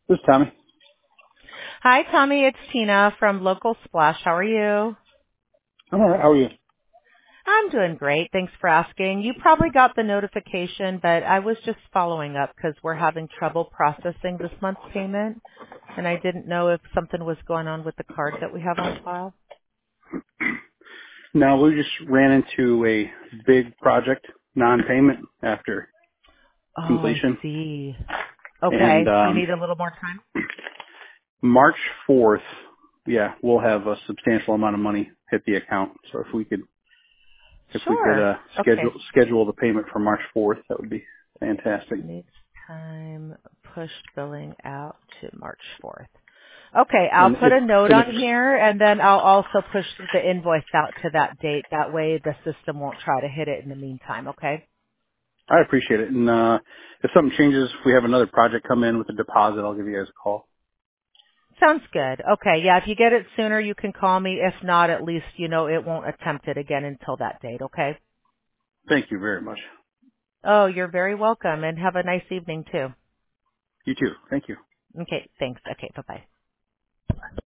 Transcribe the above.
This is Tommy. Hi, Tommy. It's Tina from Local Splash. How are you? I'm all right. How are you? I'm doing great. Thanks for asking. You probably got the notification, but I was just following up because we're having trouble processing this month's payment, and I didn't know if something was going on with the card that we have on file. No, we just ran into a big project non-payment after Oh, I completion, see. and Okay. You need a little more time? March 4th, yeah, we'll have a substantial amount of money hit the account. So if we could Sure. schedule Okay. schedule the payment for March 4th, that would be fantastic. Needs time pushed billing out to March 4th. Okay, I'll And put a note if on here, and then I'll also push the invoice out to that date. That way the system won't try to hit it in the meantime, okay? I appreciate it, and if something changes, if we have another project come in with a deposit, I'll give you guys a call. Sounds good. Okay, yeah, if you get it sooner, you can call me. If not, at least you know it won't attempt it again until that date, okay? Thank you very much. Oh, you're very welcome, and have a nice evening, too. You too. Thank you. Okay, thanks. Okay, bye-bye.